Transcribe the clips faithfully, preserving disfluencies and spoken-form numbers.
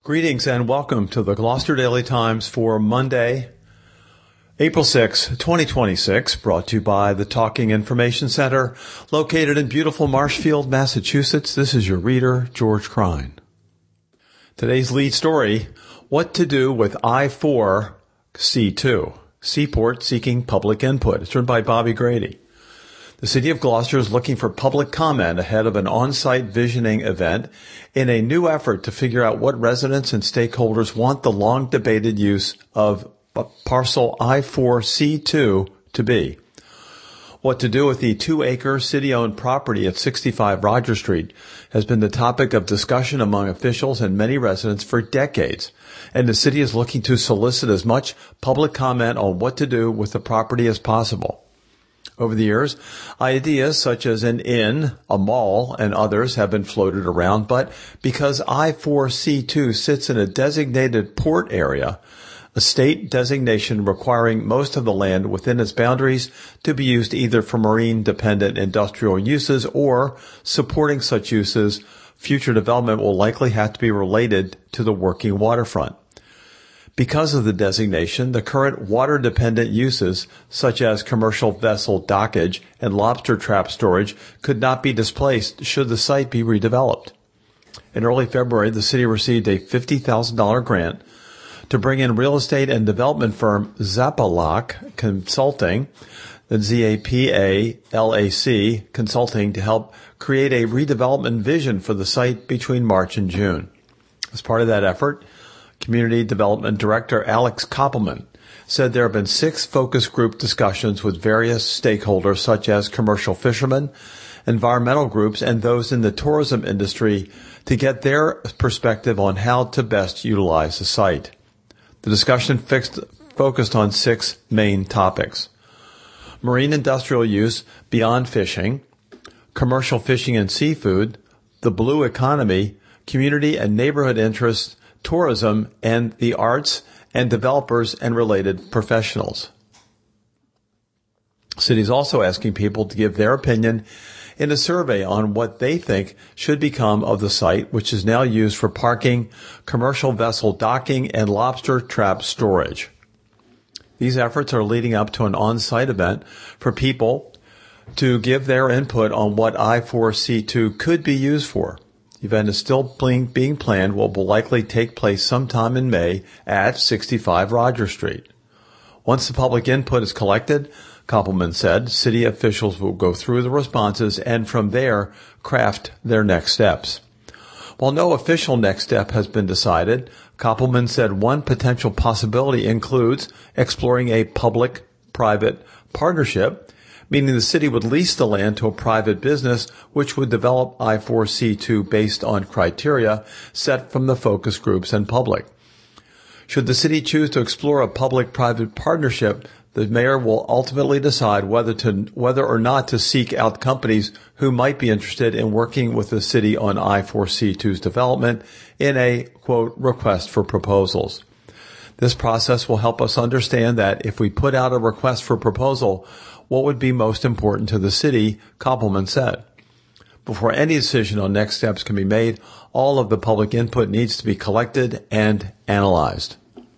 Greetings and welcome to the Gloucester Daily Times for Monday, April sixth, twenty twenty-six, brought to you by the Talking Information Center, located in beautiful Marshfield, Massachusetts. This is your reader, George Crine. Today's lead story, what to do with I four C two, Seaport seeking public input. It's written by Bobby Grady. The City of Gloucester is looking for public comment ahead of an on-site visioning event in a new effort to figure out what residents and stakeholders want the long-debated use of parcel I four C two to be. What to do with the two-acre city-owned property at sixty-five Roger Street has been the topic of discussion among officials and many residents for decades, and the city is looking to solicit as much public comment on what to do with the property as possible. Over the years, ideas such as an inn, a mall, and others have been floated around, but because I four C two sits in a designated port area, a state designation requiring most of the land within its boundaries to be used either for marine-dependent industrial uses or supporting such uses, future development will likely have to be related to the working waterfront. Because of the designation, the current water-dependent uses, such as commercial vessel dockage and lobster trap storage, could not be displaced should the site be redeveloped. In early February, the city received a fifty thousand dollars grant to bring in real estate and development firm Zapalac Consulting, the Z A P A L A C Consulting, to help create a redevelopment vision for the site between March and June. As part of that effort, Community Development Director Alex Koppelman said there have been six focus group discussions with various stakeholders such as commercial fishermen, environmental groups, and those in the tourism industry to get their perspective on how to best utilize the site. The discussion fixed, focused on six main topics: marine industrial use beyond fishing, commercial fishing and seafood, the blue economy, community and neighborhood interests, tourism, and the arts, and developers and related professionals. The city is also asking people to give their opinion in a survey on what they think should become of the site, which is now used for parking, commercial vessel docking, and lobster trap storage. These efforts are leading up to an on-site event for people to give their input on what I four C two could be used for. The event is still being planned, what will likely take place sometime in May at sixty-five Roger Street. Once the public input is collected, Koppelman said, city officials will go through the responses and from there craft their next steps. While no official next step has been decided, Koppelman said one potential possibility includes exploring a public-private partnership, meaning the city would lease the land to a private business which would develop I four C two based on criteria set from the focus groups and public. Should the city choose to explore a public-private partnership, the mayor will ultimately decide whether to whether or not to seek out companies who might be interested in working with the city on I four C two's development in a, quote, request for proposals. This process will help us understand that if we put out a request for proposal, what would be most important to the city, Koppelman said. Before any decision on next steps can be made, all of the public input needs to be collected and analyzed.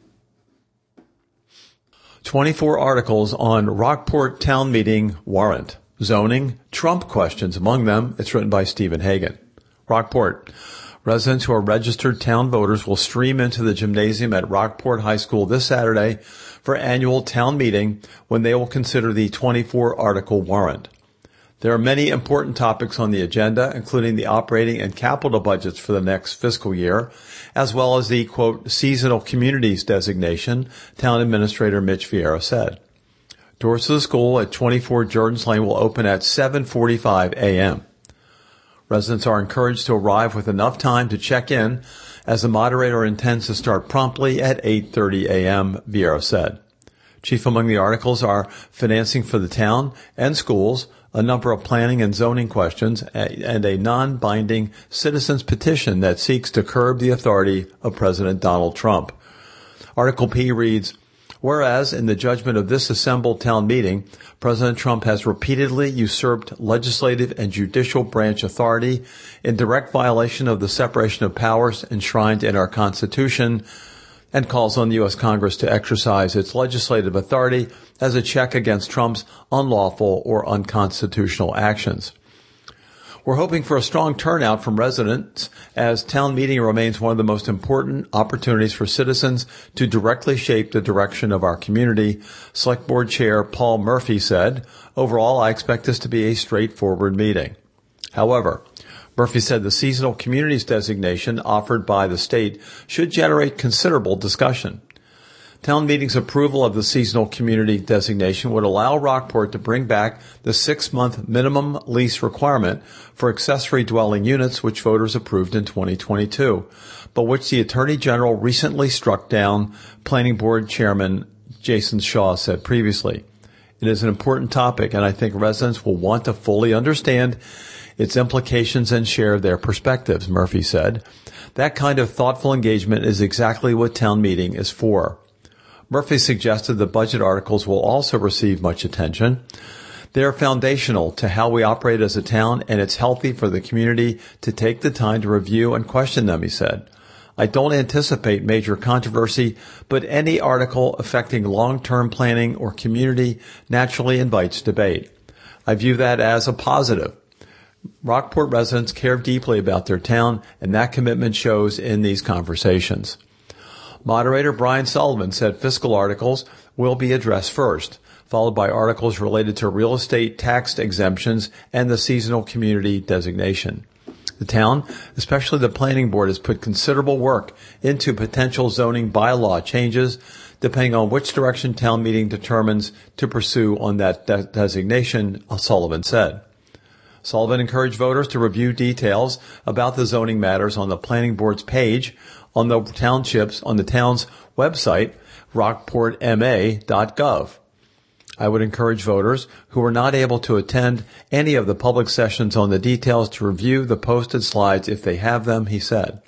twenty-four articles on Rockport Town Meeting warrant, zoning, Trump questions among them. It's written by Stephen Hagan. Rockport. Residents who are registered town voters will stream into the gymnasium at Rockport High School this Saturday for annual town meeting when they will consider the twenty-four article warrant. There are many important topics on the agenda, including the operating and capital budgets for the next fiscal year, as well as the, quote, seasonal communities designation, Town Administrator Mitch Vieira said. Doors to the school at twenty-four Jordan's Lane will open at seven forty-five a.m. Residents are encouraged to arrive with enough time to check in, as the moderator intends to start promptly at eight thirty a.m., Vieira said. Chief among the articles are financing for the town and schools, a number of planning and zoning questions, and a non-binding citizens petition that seeks to curb the authority of President Donald Trump. Article P reads, Whereas, in the judgment of this assembled town meeting, President Trump has repeatedly usurped legislative and judicial branch authority in direct violation of the separation of powers enshrined in our Constitution, and calls on the U S Congress to exercise its legislative authority as a check against Trump's unlawful or unconstitutional actions. We're hoping for a strong turnout from residents as town meeting remains one of the most important opportunities for citizens to directly shape the direction of our community, Select Board Chair Paul Murphy said. Overall, I expect this to be a straightforward meeting. However, Murphy said the seasonal communities designation offered by the state should generate considerable discussion. Town meeting's approval of the seasonal community designation would allow Rockport to bring back the six-month minimum lease requirement for accessory dwelling units, which voters approved in twenty twenty-two, but which the Attorney General recently struck down, Planning Board Chairman Jason Shaw said previously. It is an important topic, and I think residents will want to fully understand its implications and share their perspectives, Murphy said. That kind of thoughtful engagement is exactly what town meeting is for. Murphy suggested the budget articles will also receive much attention. They are foundational to how we operate as a town, and it's healthy for the community to take the time to review and question them, he said. I don't anticipate major controversy, but any article affecting long-term planning or community naturally invites debate. I view that as a positive. Rockport residents care deeply about their town, and that commitment shows in these conversations. Moderator Brian Sullivan said fiscal articles will be addressed first, followed by articles related to real estate tax exemptions and the seasonal community designation. The town, especially the planning board, has put considerable work into potential zoning bylaw changes, depending on which direction town meeting determines to pursue on that de- designation, Sullivan said. Sullivan encouraged voters to review details about the zoning matters on the planning board's page on the townships on the town's website, rockport m a dot gov. I would encourage voters who are not able to attend any of the public sessions on the details to review the posted slides if they have them, he said.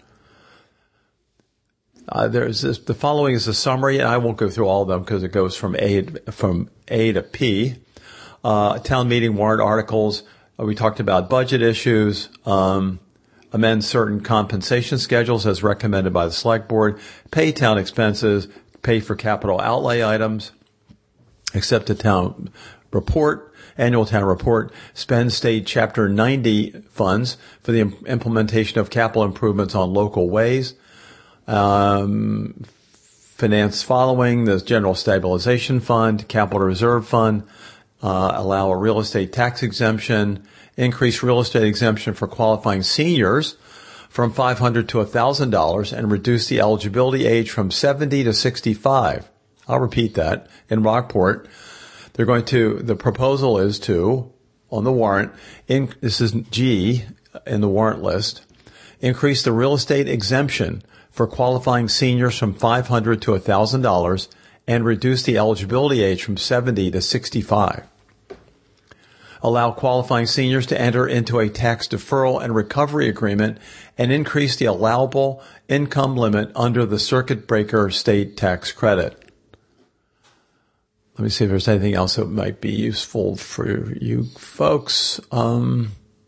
Uh, there's this, the following is a summary, and I won't go through all of them because it goes from A from A to P. Uh, town meeting warrant articles. Uh, we talked about budget issues. Um, amend certain compensation schedules as recommended by the Select Board, pay town expenses, pay for capital outlay items, accept a town report, annual town report, spend state Chapter ninety funds for the implementation of capital improvements on local ways, um, finance following the General Stabilization Fund, Capital Reserve Fund, uh, allow a real estate tax exemption, increase real estate exemption for qualifying seniors from five hundred dollars to one thousand dollars, and reduce the eligibility age from seventy to sixty-five. I'll repeat that. In Rockport, they're going to, the proposal is to, on the warrant, in, this is G in the warrant list, increase the real estate exemption for qualifying seniors from five hundred dollars to one thousand dollars and reduce the eligibility age from seventy to sixty-five. Allow qualifying seniors to enter into a tax deferral and recovery agreement and increase the allowable income limit under the circuit breaker state tax credit. Let me see if there's anything else that might be useful for you folks. Um,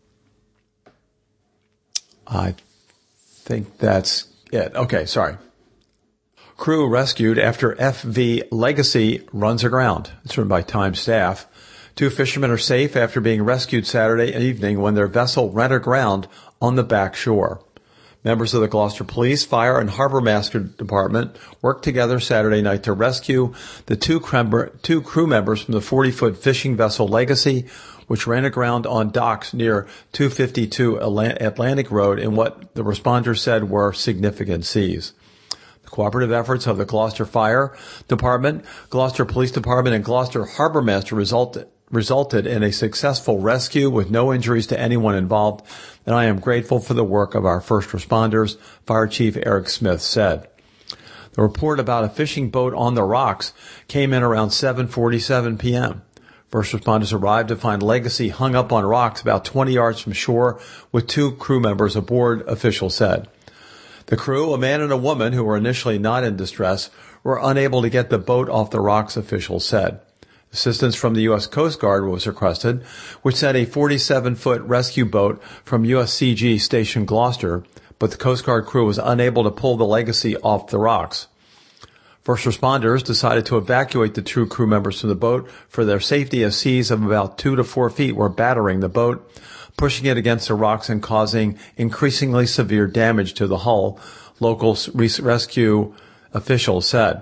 I think that's it. Okay, sorry. Crew rescued after F V Legacy runs aground. It's written by Time staff. Two fishermen are safe after being rescued Saturday evening when their vessel ran aground on the back shore. Members of the Gloucester Police, Fire, and Harbor Master Department worked together Saturday night to rescue the two, crem- two crew members from the forty-foot fishing vessel Legacy, which ran aground on docks near two fifty-two Atlantic Road in what the responders said were significant seas. The cooperative efforts of the Gloucester Fire Department, Gloucester Police Department, and Gloucester Harbor Master resulted resulted in a successful rescue with no injuries to anyone involved, and I am grateful for the work of our first responders, Fire Chief Eric Smith said. The report about a fishing boat on the rocks came in around seven forty-seven p.m. First responders arrived to find Legacy hung up on rocks about twenty yards from shore with two crew members aboard, officials said. The crew, a man and a woman who were initially not in distress, were unable to get the boat off the rocks, officials said. Assistance from the U S Coast Guard was requested, which sent a forty-seven foot rescue boat from U S C G Station Gloucester, but the Coast Guard crew was unable to pull the Legacy off the rocks. First responders decided to evacuate the two crew members from the boat for their safety as seas of about two to four feet were battering the boat, pushing it against the rocks and causing increasingly severe damage to the hull, local rescue officials said.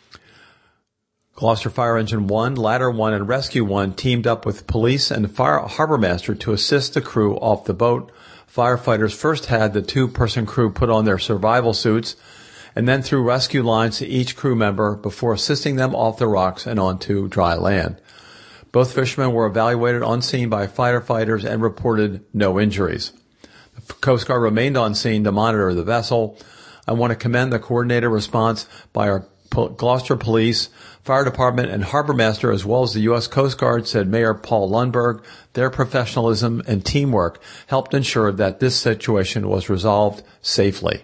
Gloucester Fire Engine one, Ladder one, and Rescue one teamed up with police and fire harbor master to assist the crew off the boat. Firefighters first had the two-person crew put on their survival suits and then threw rescue lines to each crew member before assisting them off the rocks and onto dry land. Both fishermen were evaluated on scene by firefighters and reported no injuries. The Coast Guard remained on scene to monitor the vessel. I want to commend the coordinated response by our Gloucester Police, Fire Department, and Harbor Master, as well as the U S Coast Guard, said Mayor Paul Lundberg. Their professionalism and teamwork helped ensure that this situation was resolved safely.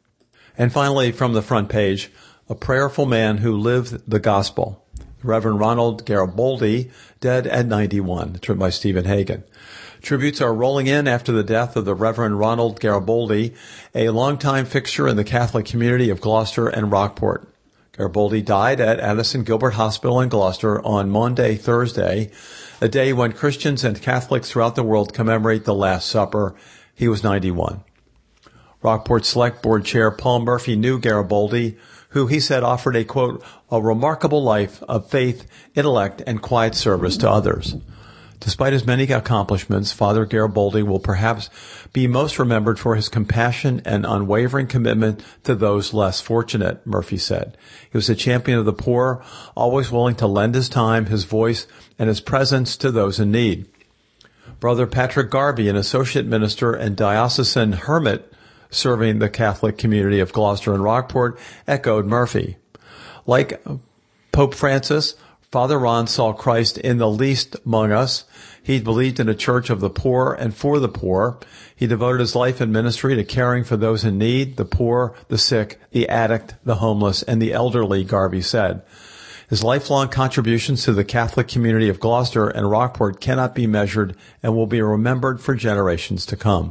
And finally, from the front page, a prayerful man who lived the gospel. Reverend Ronald Garibaldi, dead at ninety-one, written by Stephen Hagan. Tributes are rolling in after the death of the Reverend Ronald Garibaldi, a longtime fixture in the Catholic community of Gloucester and Rockport. Garibaldi died at Addison Gilbert Hospital in Gloucester on Maundy Thursday, a day when Christians and Catholics throughout the world commemorate the Last Supper. He was ninety-one. Rockport Select Board Chair Paul Murphy knew Garibaldi, who he said offered a, quote, a remarkable life of faith, intellect, and quiet service to others. Despite his many accomplishments, Father Garibaldi will perhaps be most remembered for his compassion and unwavering commitment to those less fortunate, Murphy said. He was a champion of the poor, always willing to lend his time, his voice, and his presence to those in need. Brother Patrick Garvey, an associate minister and diocesan hermit serving the Catholic community of Gloucester and Rockport, echoed Murphy. Like Pope Francis, Father Ron saw Christ in the least among us. He believed in a church of the poor and for the poor. He devoted his life and ministry to caring for those in need, the poor, the sick, the addict, the homeless, and the elderly, Garvey said. His lifelong contributions to the Catholic community of Gloucester and Rockport cannot be measured and will be remembered for generations to come.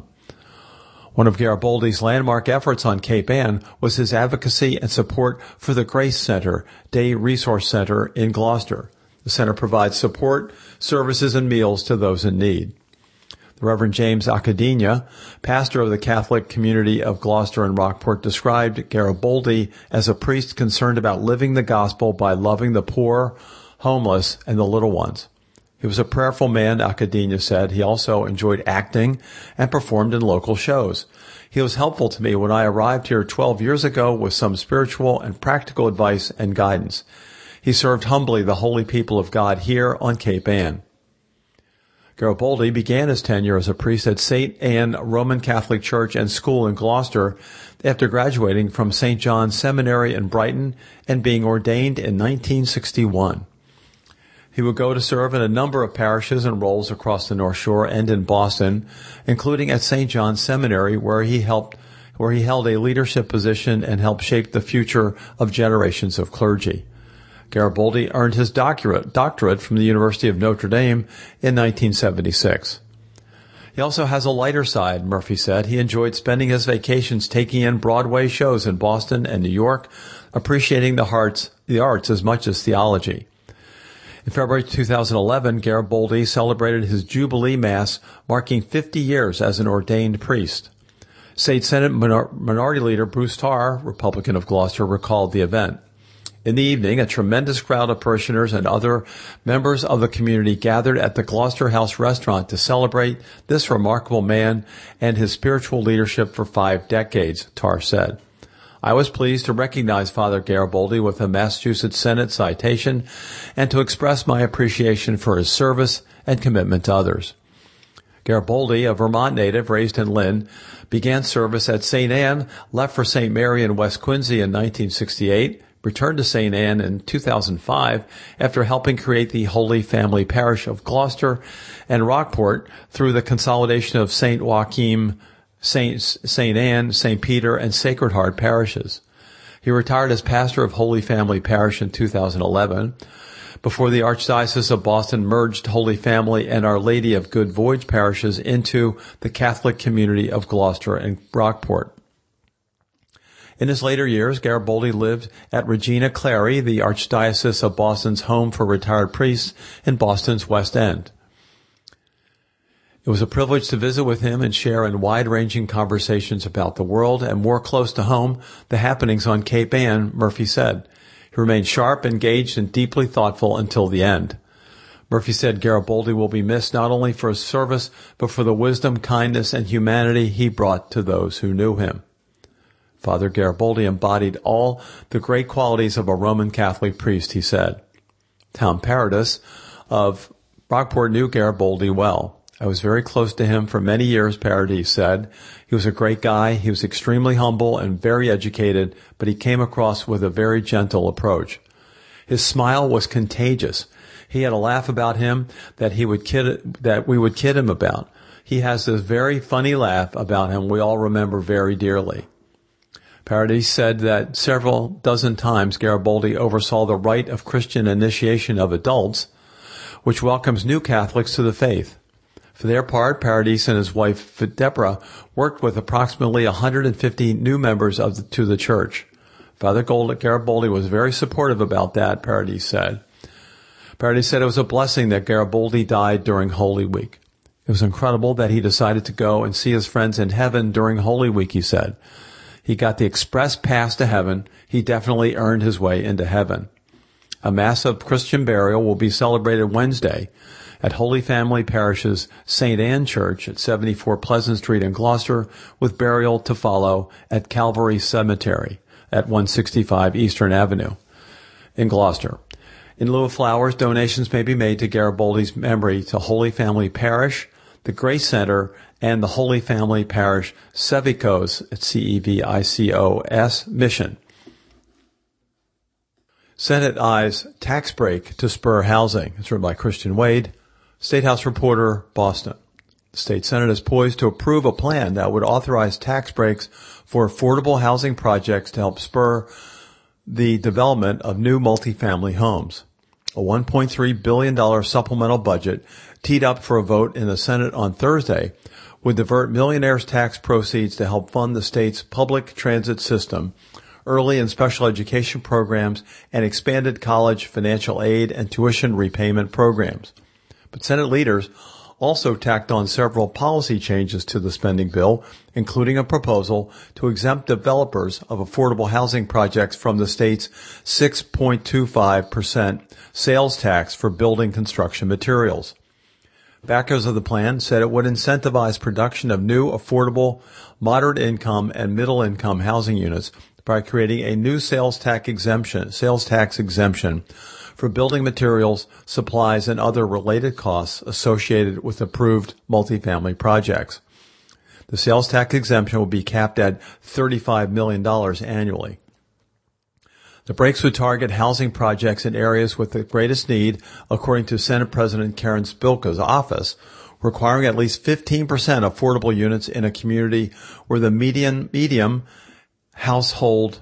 One of Garibaldi's landmark efforts on Cape Ann was his advocacy and support for the Grace Center, Day Resource Center in Gloucester. The center provides support, services, and meals to those in need. The Reverend James Academia, pastor of the Catholic community of Gloucester and Rockport, described Garibaldi as a priest concerned about living the gospel by loving the poor, homeless, and the little ones. He was a prayerful man, Academia said. He also enjoyed acting and performed in local shows. He was helpful to me when I arrived here twelve years ago with some spiritual and practical advice and guidance. He served humbly the holy people of God here on Cape Ann. Garibaldi began his tenure as a priest at Saint Anne Roman Catholic Church and School in Gloucester after graduating from Saint John's Seminary in Brighton and being ordained in nineteen sixty-one. He would go to serve in a number of parishes and roles across the North Shore and in Boston, including at Saint John's Seminary, where he helped, where he held a leadership position and helped shape the future of generations of clergy. Garibaldi earned his doctorate, doctorate from the University of Notre Dame in nineteen seventy-six. He also has a lighter side, Murphy said. He enjoyed spending his vacations taking in Broadway shows in Boston and New York, appreciating the arts, the arts as much as theology. In February two thousand eleven, Garibaldi celebrated his Jubilee Mass, marking fifty years as an ordained priest. State Senate Minor- Minority Leader Bruce Tarr, Republican of Gloucester, recalled the event. In the evening, a tremendous crowd of parishioners and other members of the community gathered at the Gloucester House restaurant to celebrate this remarkable man and his spiritual leadership for five decades, Tarr said. I was pleased to recognize Father Garibaldi with a Massachusetts Senate citation and to express my appreciation for his service and commitment to others. Garibaldi, a Vermont native raised in Lynn, began service at Saint Anne, left for Saint Mary in West Quincy in nineteen sixty-eight, returned to Saint Anne in two thousand five after helping create the Holy Family Parish of Gloucester and Rockport through the consolidation of Saint Joachim Saint Saint Anne, Saint Peter, and Sacred Heart parishes. He retired as pastor of Holy Family Parish in two thousand eleven, before the Archdiocese of Boston merged Holy Family and Our Lady of Good Voyage parishes into the Catholic community of Gloucester and Brockport. In his later years, Garibaldi lived at Regina Clary, the Archdiocese of Boston's home for retired priests in Boston's West End. It was a privilege to visit with him and share in wide-ranging conversations about the world and, more close to home, the happenings on Cape Ann, Murphy said. He remained sharp, engaged, and deeply thoughtful until the end. Murphy said Garibaldi will be missed not only for his service, but for the wisdom, kindness, and humanity he brought to those who knew him. Father Garibaldi embodied all the great qualities of a Roman Catholic priest, he said. Tom Paradis of Brockport knew Garibaldi well. I was very close to him for many years, Paradis said. He was a great guy. He was extremely humble and very educated, but he came across with a very gentle approach. His smile was contagious. He had a laugh about him that he would kid, that we would kid him about. He has this very funny laugh about him we all remember very dearly. Paradis said that several dozen times Garibaldi oversaw the rite of Christian initiation of adults, which welcomes new Catholics to the faith. For their part, Paradis and his wife, Deborah, worked with approximately one hundred fifty new members of the, to the church. Father Garibaldi was very supportive about that, Paradis said. Paradis said it was a blessing that Garibaldi died during Holy Week. It was incredible that he decided to go and see his friends in heaven during Holy Week, he said. He got the express pass to heaven. He definitely earned his way into heaven. A mass of Christian burial will be celebrated Wednesday at Holy Family Parish's Saint Anne Church at seventy-four Pleasant Street in Gloucester, with burial to follow at Calvary Cemetery at one sixty-five Eastern Avenue in Gloucester. In lieu of flowers, donations may be made to Garibaldi's memory to Holy Family Parish, the Grace Center, and the Holy Family Parish Cevicos at C E V I C O S mission. Senate eyes tax break to spur housing. It's written by Christian Wade. State House reporter, Boston. The state Senate is poised to approve a plan that would authorize tax breaks for affordable housing projects to help spur the development of new multifamily homes. A one point three billion dollars supplemental budget teed up for a vote in the Senate on Thursday would divert millionaires' tax proceeds to help fund the state's public transit system, early and special education programs, and expanded college financial aid and tuition repayment programs. But Senate leaders also tacked on several policy changes to the spending bill, including a proposal to exempt developers of affordable housing projects from the state's six point two five percent sales tax for building construction materials. Backers of the plan said it would incentivize production of new, affordable, moderate-income and middle-income housing units by creating a new sales tax exemption, sales tax exemption for building materials, supplies, and other related costs associated with approved multifamily projects. The sales tax exemption will be capped at thirty-five million dollars annually. The breaks would target housing projects in areas with the greatest need, according to Senate President Karen Spilka's office, requiring at least fifteen percent affordable units in a community where the median, medium household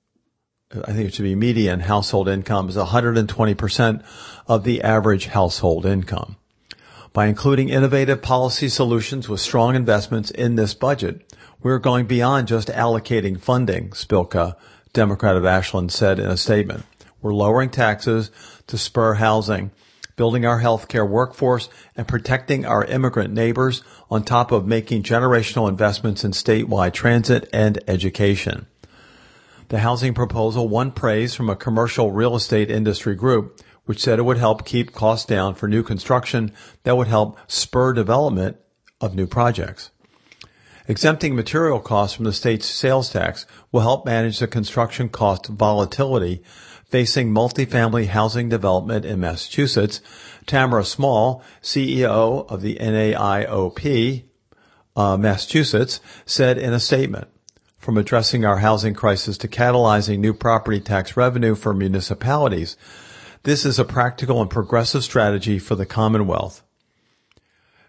I think it should be median household income is one hundred twenty percent of the average household income. By including innovative policy solutions with strong investments in this budget, we're going beyond just allocating funding, Spilka, Democrat of Ashland, said in a statement. We're lowering taxes to spur housing, building our healthcare workforce, and protecting our immigrant neighbors, on top of making generational investments in statewide transit and education. The housing proposal won praise from a commercial real estate industry group, which said it would help keep costs down for new construction that would help spur development of new projects. Exempting material costs from the state's sales tax will help manage the construction cost volatility facing multifamily housing development in Massachusetts. Tamara Small, C E O of the N A I O P, uh, Massachusetts, said in a statement, "From addressing our housing crisis to catalyzing new property tax revenue for municipalities, this is a practical and progressive strategy for the Commonwealth."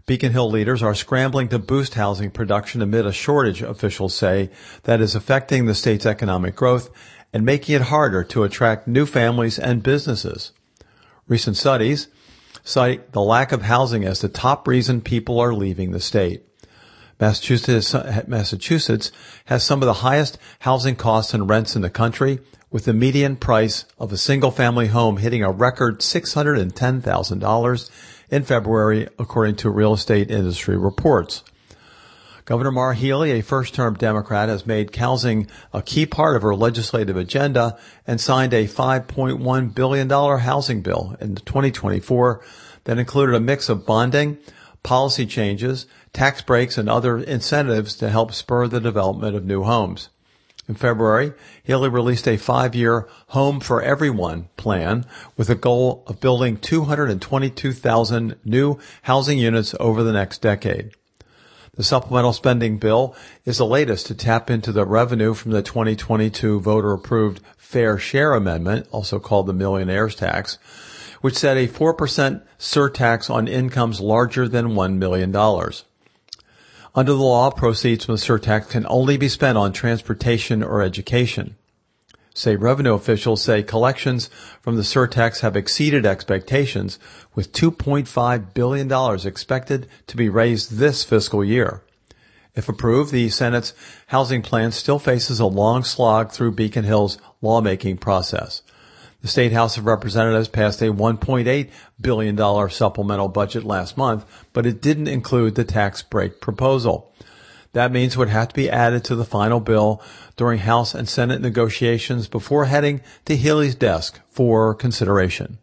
Beacon Hill leaders are scrambling to boost housing production amid a shortage, officials say, that is affecting the state's economic growth and making it harder to attract new families and businesses. Recent studies cite the lack of housing as the top reason people are leaving the state. Massachusetts, Massachusetts has some of the highest housing costs and rents in the country, with the median price of a single-family home hitting a record six hundred ten thousand dollars in February, according to real estate industry reports. Governor Maura Healey, a first-term Democrat, has made housing a key part of her legislative agenda and signed a five point one billion dollars housing bill in twenty twenty-four that included a mix of bonding, policy changes, tax breaks, and other incentives to help spur the development of new homes. In February, Healey released a five-year Home for Everyone plan with a goal of building two hundred twenty-two thousand new housing units over the next decade. The supplemental spending bill is the latest to tap into the revenue from the twenty twenty-two voter-approved Fair Share Amendment, also called the Millionaire's Tax, which set a four percent surtax on incomes larger than one million dollars. Under the law, proceeds from the surtax can only be spent on transportation or education. State revenue officials say collections from the surtax have exceeded expectations, with two point five billion dollars expected to be raised this fiscal year. If approved, the Senate's housing plan still faces a long slog through Beacon Hill's lawmaking process. The State House of Representatives passed a one point eight billion dollars supplemental budget last month, but it didn't include the tax break proposal. That means it would have to be added to the final bill during House and Senate negotiations before heading to Healey's desk for consideration.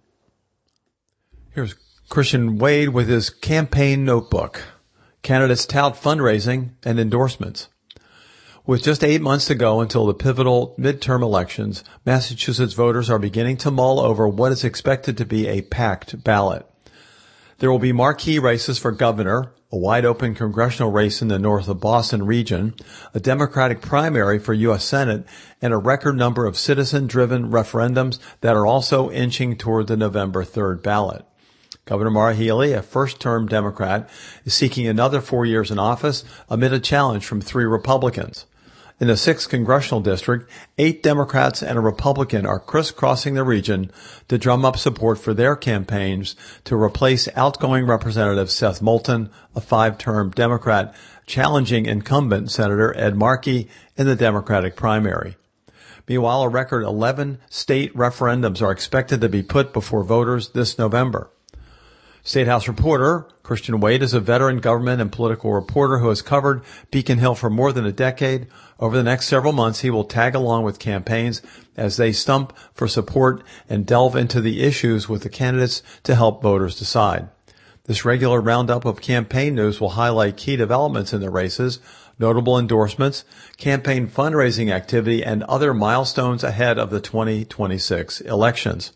Here's Christian Wade with his campaign notebook. Candidates tout fundraising and endorsements. With just eight months to go until the pivotal midterm elections, Massachusetts voters are beginning to mull over what is expected to be a packed ballot. There will be marquee races for governor, a wide-open congressional race in the north of Boston region, a Democratic primary for U S Senate, and a record number of citizen-driven referendums that are also inching toward the November third ballot. Governor Maura Healey, a first-term Democrat, is seeking another four years in office amid a challenge from three Republicans. In the sixth congressional district, eight Democrats and a Republican are crisscrossing the region to drum up support for their campaigns to replace outgoing Representative Seth Moulton, a five-term Democrat, challenging incumbent Senator Ed Markey in the Democratic primary. Meanwhile, a record eleven state referendums are expected to be put before voters this November. State House reporter Christian Wade is a veteran government and political reporter who has covered Beacon Hill for more than a decade. Over the next several months, he will tag along with campaigns as they stump for support and delve into the issues with the candidates to help voters decide. This regular roundup of campaign news will highlight key developments in the races, notable endorsements, campaign fundraising activity, and other milestones ahead of the twenty twenty-six elections.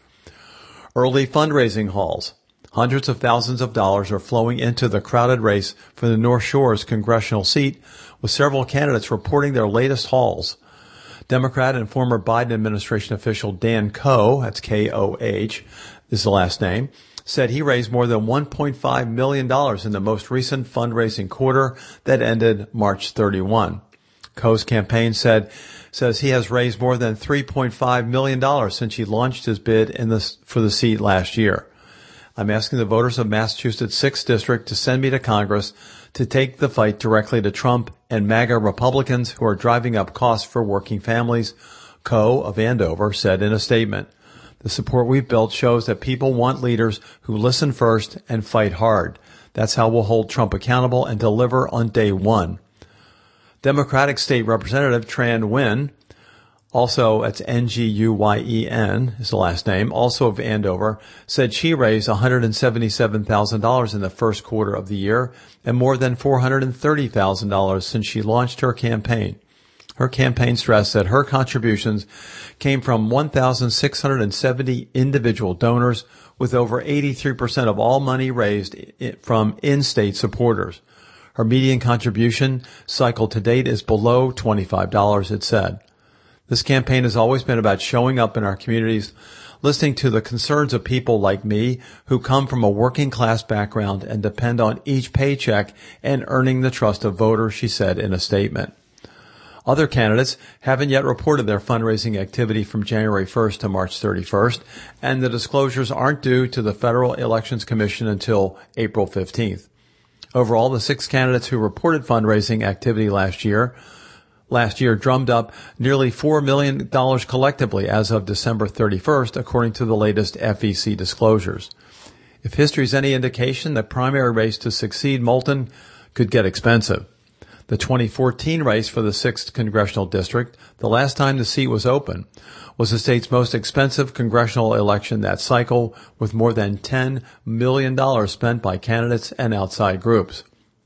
Early fundraising hauls. Hundreds of thousands of dollars are flowing into the crowded race for the North Shore's congressional seat, with several candidates reporting their latest hauls. Democrat and former Biden administration official Dan Koh, that's K O H, is the last name, said he raised more than one point five million dollars in the most recent fundraising quarter that ended March thirty-first. Koh's campaign said says he has raised more than three point five million dollars since he launched his bid in the, for the seat last year. I'm asking the voters of Massachusetts' sixth District to send me to Congress to take the fight directly to Trump and MAGA Republicans who are driving up costs for working families, Koh of Andover said in a statement. The support we've built shows that people want leaders who listen first and fight hard. That's how we'll hold Trump accountable and deliver on day one. Democratic State Representative Tran Nguyen, also, that's N G U Y E N is the last name, also of Andover, said she raised one hundred seventy-seven thousand dollars in the first quarter of the year and more than four hundred thirty thousand dollars since she launched her campaign. Her campaign stressed that her contributions came from one thousand six hundred seventy individual donors, with over eighty-three percent of all money raised from in-state supporters. Her median contribution cycle to date is below twenty-five dollars, it said. This campaign has always been about showing up in our communities, listening to the concerns of people like me who come from a working class background and depend on each paycheck and earning the trust of voters, she said in a statement. Other candidates haven't yet reported their fundraising activity from January first to March thirty-first, and the disclosures aren't due to the Federal Elections Commission until April fifteenth. Overall, the six candidates who reported fundraising activity last year last year drummed up nearly four million dollars collectively as of December thirty-first, according to the latest F E C disclosures. If history's any indication, the primary race to succeed Moulton could get expensive. The twenty fourteen race for the sixth Congressional District, the last time the seat was open, was the state's most expensive congressional election that cycle, with more than ten million dollars spent by candidates and outside groups.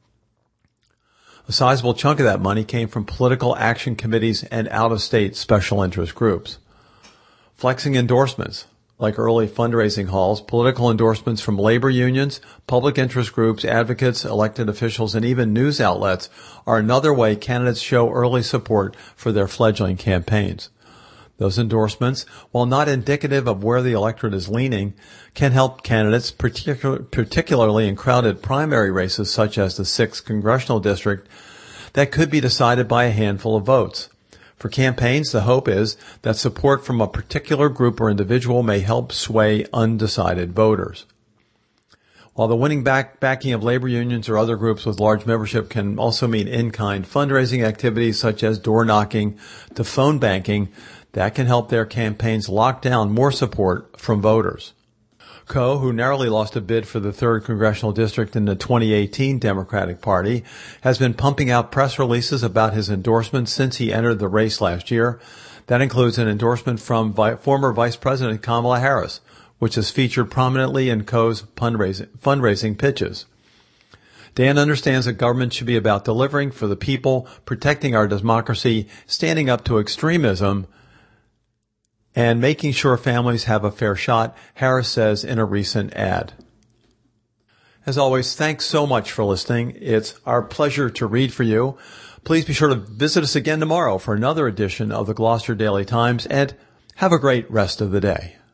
A sizable chunk of that money came from political action committees and out-of-state special interest groups. Flexing endorsements, like early fundraising hauls, political endorsements from labor unions, public interest groups, advocates, elected officials, and even news outlets are another way candidates show early support for their fledgling campaigns. Those endorsements, while not indicative of where the electorate is leaning, can help candidates, particu- particularly in crowded primary races such as the sixth Congressional District, that could be decided by a handful of votes. For campaigns, the hope is that support from a particular group or individual may help sway undecided voters. While the winning back backing of labor unions or other groups with large membership can also mean in-kind fundraising activities such as door knocking to phone banking, that can help their campaigns lock down more support from voters. Coe, who narrowly lost a bid for the third Congressional District in the twenty eighteen Democratic Party, has been pumping out press releases about his endorsements since he entered the race last year. That includes an endorsement from vi- former Vice President Kamala Harris, which is featured prominently in Coe's fundraising, fundraising pitches. Dan understands that government should be about delivering for the people, protecting our democracy, standing up to extremism, and making sure families have a fair shot, Harris says in a recent ad. As always, thanks so much for listening. It's our pleasure to read for you. Please be sure to visit us again tomorrow for another edition of the Gloucester Daily Times, and have a great rest of the day.